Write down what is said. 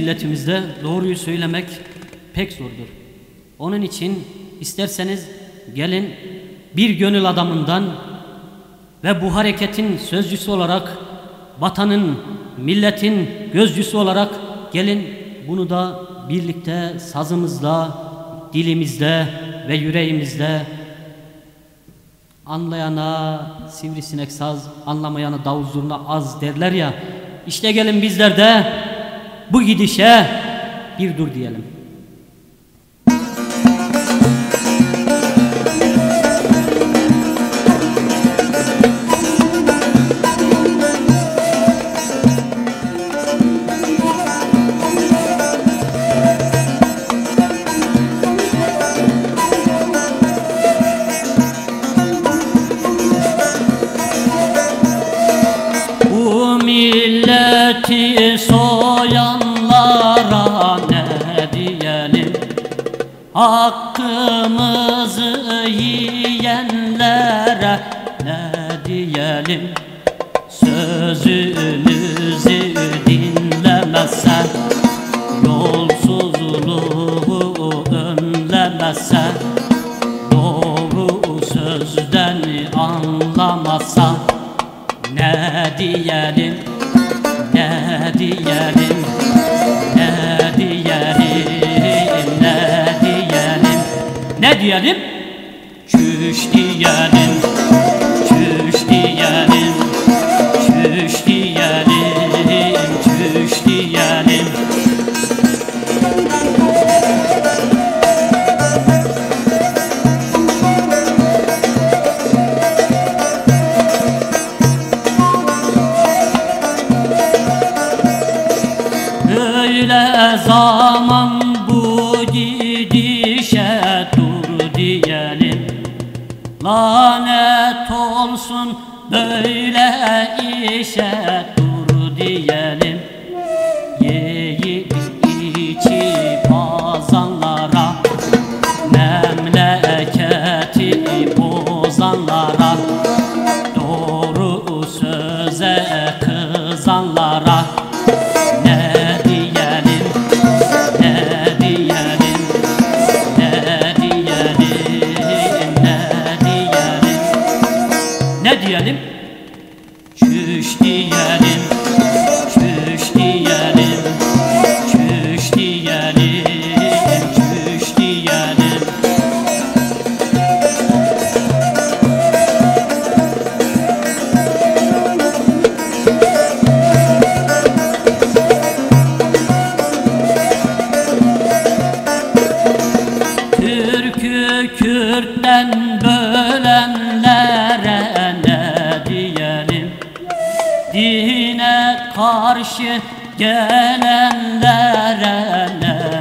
milletimizde doğruyu söylemek pek zordur. Onun için isterseniz gelin bir gönül adamından ve bu hareketin sözcüsü olarak, vatanın, milletin gözcüsü olarak gelin bunu da birlikte sazımızla, dilimizde ve yüreğimizde, anlayana sivrisinek saz, anlamayana davul zurna az derler ya, işte gelin bizler de bu gidişe bir dur diyelim. Milleti soyanlara ne diyelim, hakkımızı yiyenlere ne diyelim, sözümüzü dinlemezse, yolsuzluğu önlemezse, doğru sözden anlamazsa ne diyelim, ne diyelim, ne diyelim, ne diyelim, ne diyelim? Çüş diyelim, çüş diyelim, çüş diyelim, çüş diyelim. Öyle zaman bu gidişe dur diyelim, lanet olsun böyle işe dur diyelim. Yiyip içip azanlara, memleketi bozanlara, doğru söze kızanlara ne diyelim, ne diyelim, ne diyelim, ne diyelim, ne diyelim? Çüş diyelim, çüş diyelim, çüş diyelim, çüş diyelim. Türk'ü Kürt'ten bölenlere ne diyelim, dine karşı gelenlere ne